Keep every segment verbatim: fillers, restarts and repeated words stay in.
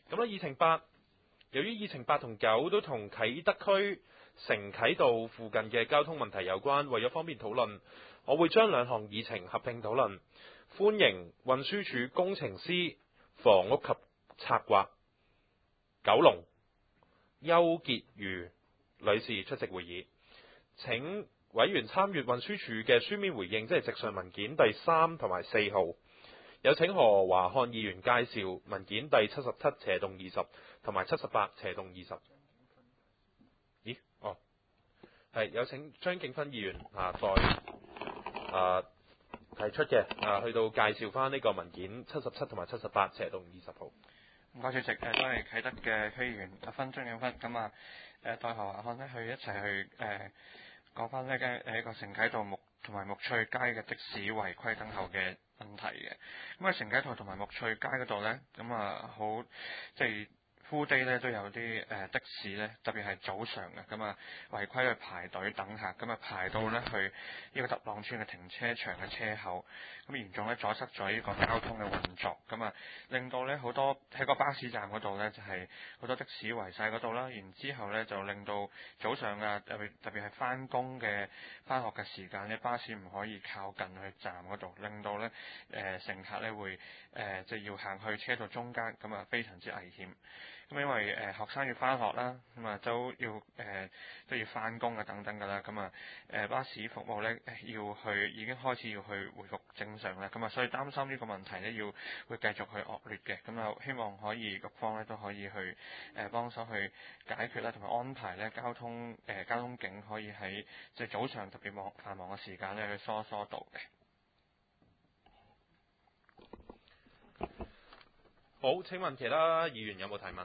咁咧議程八，由於議程八同九都同啟德區城啟道附近嘅交通問題有關，為咗方便討論，我會將兩項議程合併討論。歡迎運輸署工程師、房屋及策劃九龍邱潔如女士出席會議。請委員參閱運輸署嘅書面回應，即係直述文件第三同埋四號。有請何華漢議員介紹文件第七十七斜動二十同埋七十八斜動二十。咦？哦，係有請張景芬議員啊，代啊提出嘅啊，去到介紹翻呢個文件七十七同埋七十八斜動二十號。 唔該主席，誒都係啟德嘅區議員阿芬張景芬，咁啊誒代何華漢呢去一齊去誒講翻呢嘅誒一個城啟道木同埋木翠街嘅的，的士違規等候嘅問題嘅。咁喺城啟道同埋木翠街嗰度呢，咁啊好即係full day咧都有啲誒、呃、的士咧，特別係早上嘅，咁啊違規去排隊等客，咁啊排到咧去呢個特朗村嘅停車場嘅車口，咁嚴重咧阻塞咗呢個交通嘅運作，咁啊令到咧好多喺個巴士站嗰度咧就係、是、好多的士圍晒嗰度啦，然之後咧就令到早上啊特別特別係翻工嘅翻學嘅時間咧，巴士唔可以靠近去站嗰度，令到咧誒、呃、乘客咧會誒即係要行去車道中間，咁啊非常之危險。咁因為誒、呃、學生要翻學啦，咁啊都要誒、呃、都要翻工啊等等㗎啦，咁啊誒巴士服務咧要去已經開始要去回復正常啦，咁啊所以擔心呢個問題咧要會繼續去惡劣嘅，咁啊希望可以局方咧都可以去誒、呃、幫手去解決啦，同埋安排咧交通誒、呃、交通警可以喺即係早上特別忙繁忙嘅時間咧去疏疏導嘅。 好，請問其他議員有冇提問？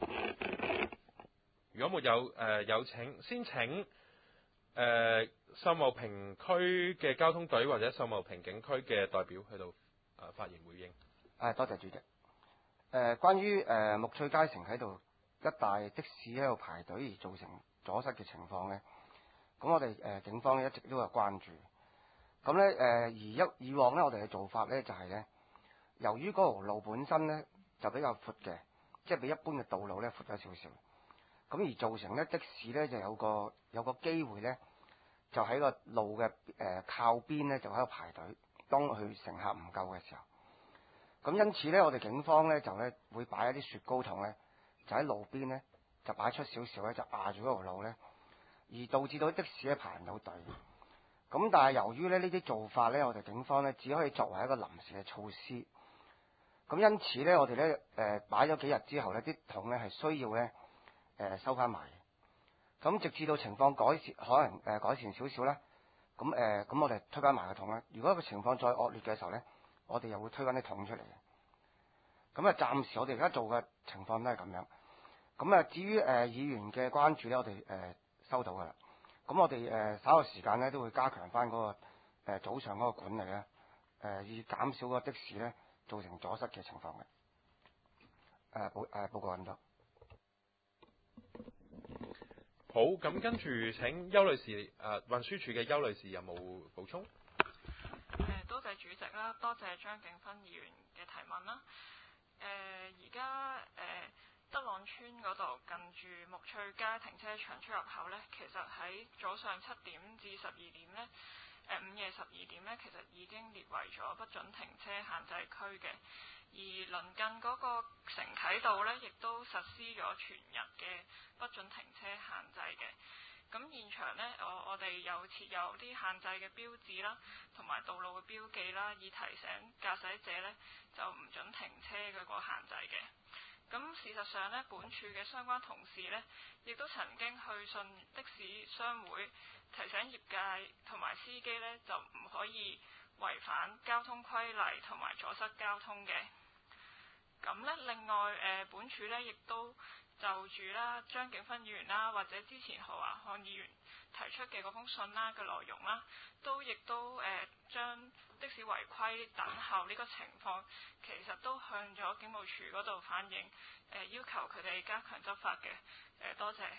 如果沒有，誒、呃、有請先請誒秀茂坪區嘅交通隊或者秀茂坪警區嘅代表去到誒、呃、發言回應。 誒，多謝主席。誒、呃，關於誒、呃、木翠街城喺度一帶的士喺度排隊而造成阻塞嘅情況呢，咁我哋誒、呃、警方咧一直都有關注。咁咧誒而一以往呢，我哋嘅做法呢就係、是、呢，由於嗰條路本身呢就比較闊嘅，即係比一般嘅道路呢闊咗少少，咁而造成呢的士呢就有個有個機會呢，就喺個路嘅誒、呃、靠邊呢，就喺度排隊，當佢乘客唔夠嘅時候。咁因此咧，我哋警方咧就咧會擺一啲雪糕筒咧，就喺路邊咧就擺出少少咧，就壓住嗰條路咧，而導致到的士咧排唔到隊。咁但係由於咧呢啲做法咧，我哋警方咧只可以作為一個臨時嘅措施。咁因此咧，我哋咧誒擺咗幾日之後咧，啲筒咧係需要咧誒、呃、收翻埋。咁直至到情況改善，可能誒、呃、改善少少啦。咁誒咁我哋推翻埋個筒啦。如果個情況再惡劣嘅時候咧，我哋又會推返啲桶出嚟嘅。咁啊，暫時我哋而家做嘅情況都係咁樣。咁啊，至於誒、呃、議員嘅關注咧，我哋誒、呃、收到噶啦。咁我哋誒、呃、稍後時間咧都會加強翻嗰、那個、呃、早上嗰個管理咧，誒、呃、以減少個的士咧造成阻塞嘅情況嘅。誒、呃、報誒、呃、報告咁多。 好，咁跟住請邱女士誒、呃、運輸署嘅邱女士有冇補充？ 多謝主席啦，多謝張景芬議員嘅提問啦。誒而家誒德朗村嗰度近住木翠街停車場出入口呢，其實喺早上七點至十二點呢，誒、呃、午夜十二點呢，其實已經列為咗不准停車限制區嘅。而鄰近嗰個城啟道呢，亦都實施咗全日嘅不准停車限制嘅。咁現場呢，我我哋有設有啲限制嘅標誌啦，同埋道路嘅標記啦，以提醒駕駛者呢就唔准停車嗰個限制嘅。咁事實上呢，本處嘅相關同事呢，亦都曾經去信的士商會，提醒業界同埋司機呢就唔可以違反交通規例同埋阻塞交通嘅。咁呢，另外誒、呃，本處呢亦都就住啦，張景芬議員啦，或者之前何華漢議員提出嘅嗰封信啦嘅內容啦，都亦都誒將、呃、的士違規等候呢個情況，其實都向咗警務處嗰度反映，誒、呃、要求佢哋加強執法嘅。誒、呃、多謝。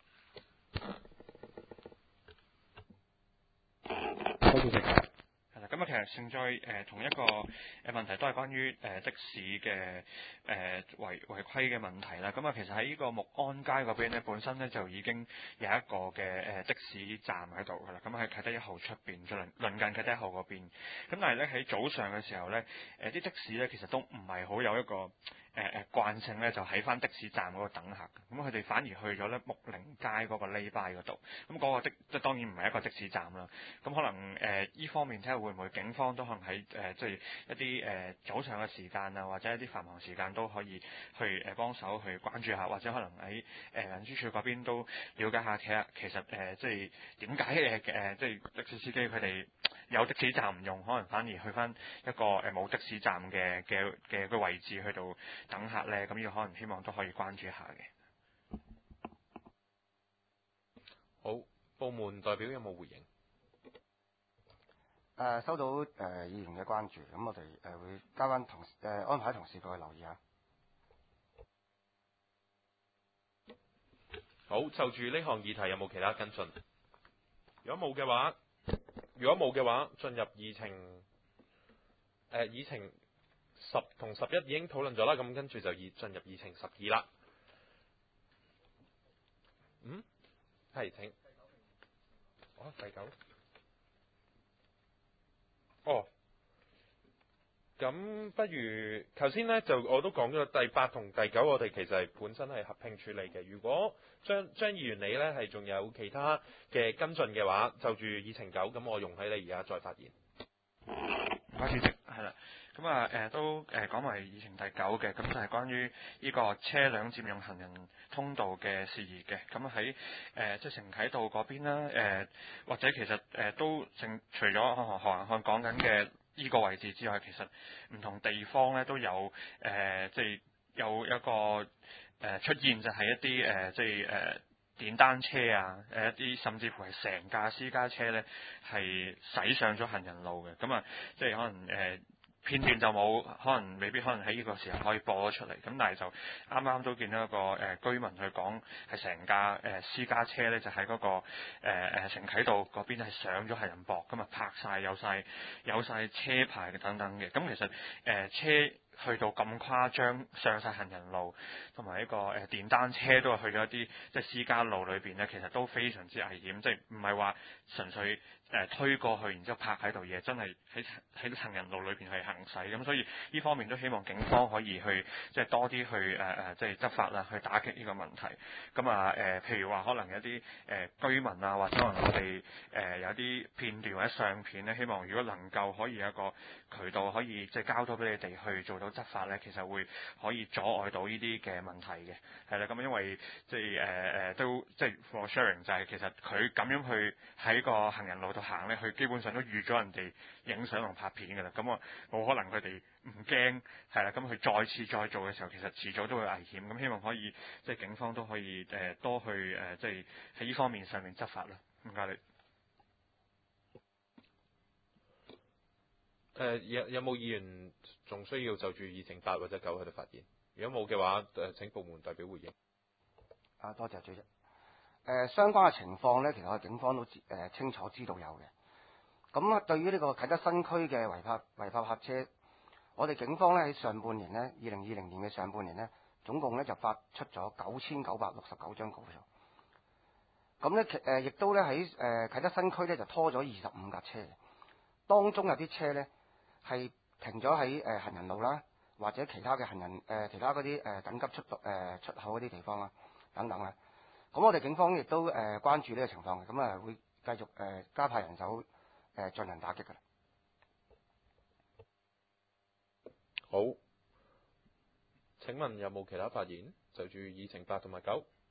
多謝主席。係啦，咁咁啊，其實勝在誒同一個誒問題都係關於誒的士嘅誒違違規嘅問題啦。咁啊，其實喺呢個木安街嗰邊咧，本身咧就已經有一個嘅誒的士站喺度㗎啦。咁喺啟德一號出邊，就鄰鄰近啟德一號嗰邊。咁但係咧喺早上嘅時候咧，誒啲的士咧其實都唔係好有一個。誒誒慣性咧就喺翻的士站嗰度等客，咁佢哋反而去咗咧木寧街嗰個呢巴嗰度，咁、那、嗰個的即係當然唔係一個的士站啦，咁可能誒依、呃、方面睇下會唔會警方都可能喺誒即係一啲誒、呃、早上嘅時間啊，或者一啲繁忙時間都可以去誒、呃、幫手去關注下，或者可能喺誒運輸署嗰邊都了解下，其實其實誒即係點解誒誒即係的士司機佢哋有的士站唔用，可能反而去翻一個誒冇的士站嘅嘅嘅個位置去到等客咧，咁呢個可能希望都可以關注一下嘅。 好，部門代表有冇回應？ 誒、呃、收到誒、呃、議員嘅關注，咁我哋誒、呃、會交翻同誒、呃、安排同事過去留意下。 好，就住呢項議題有冇其他跟進？如果冇嘅話，如果冇嘅話，進入議程誒、呃、議程。十同十一已經討論咗啦，咁跟住就已進入議程十二啦。嗯，係請。哦，第九。哦，咁不如頭先呢，就我都講咗第八同第九，我哋其實係本身係合併處理嘅。如果張張議員你呢係仲有其他嘅跟進嘅話，就住議程九，咁我容許你而家再發言。 唔該，主席，係啦。咁啊誒都誒講埋議程第九嘅，咁就係關於呢個車輛佔用行人通道嘅事宜嘅。咁喺誒即係承啟道嗰邊啦，誒、呃、或者其實誒、呃、都正除咗何何行漢講緊嘅呢個位置之外，其實唔同地方咧都有誒即係有一個誒、呃、出現就係一啲誒即係誒電單車啊，誒一啲甚至乎係成架私家車咧係駛上咗行人路嘅。咁啊即係可能誒。呃片段就冇，可能未必可能喺呢個時候可以播咗出嚟。咁但係就啱啱都見到一個誒、呃、居民去講，係成架誒、呃、私家車咧就喺嗰、那個誒誒承啟道嗰邊係上咗行人壆，咁啊拍晒有晒有晒車牌嘅等等嘅。咁其實誒、呃、車去到咁誇張，上晒行人路，同埋一個誒、呃、電單車都係去咗一啲即係私家路裏邊咧，其實都非常之危險，即係唔係話純粹誒、呃、推過去，然之後泊喺度嘢，真係喺喺行人路裏邊去行駛。咁所以呢方面都希望警方可以去即係多啲去誒誒、呃、即係執法啦，去打擊呢個問題。咁啊誒，譬如話可能有啲誒、呃、居民啊，或者可能我哋誒、呃、有啲片段或者相片咧，希望如果能夠可以有一個渠道可以即係交到俾你哋去做到執法咧，其實會可以阻礙到呢啲嘅問題嘅。係啦，咁因為即係誒誒都即係 for sharing 就係其實佢咁樣去喺個行人路度行咧，佢基本上都預咗人哋影相同拍片㗎啦。咁啊冇可能佢哋唔驚係啦。咁佢再次再做嘅時候，其實遲早都會危險。咁希望可以即係警方都可以誒、呃、多去誒、呃、即係喺呢方面上面執法啦。唔該你。 誒、呃、有有冇議員仲需要就住議程八或者九喺度發言？如果冇嘅話，誒、呃、請部門代表回應。 啊，多謝主席。誒、呃、相關嘅情況咧，其實我哋警方都誒、呃、清楚知道有嘅。咁啊，對於呢個啟德新區嘅違法違法泊車，我哋警方咧喺上半年咧，二零二零年嘅上半年咧，總共咧就發出咗九千九百六十九張告訴。咁咧誒，亦都咧喺誒啟德新區咧就拖咗二十五架車，當中有啲車咧係停咗喺誒行人路啦，或者其他嘅行人誒、呃、其他嗰啲誒緊急出誒、呃、出口嗰啲地方啦，等等啦。咁我哋警方亦都誒、呃、關注呢個情況嘅，咁啊會繼續誒、呃、加派人手誒進行打擊㗎啦。 好，請問有冇其他發言？就住議程八同埋九。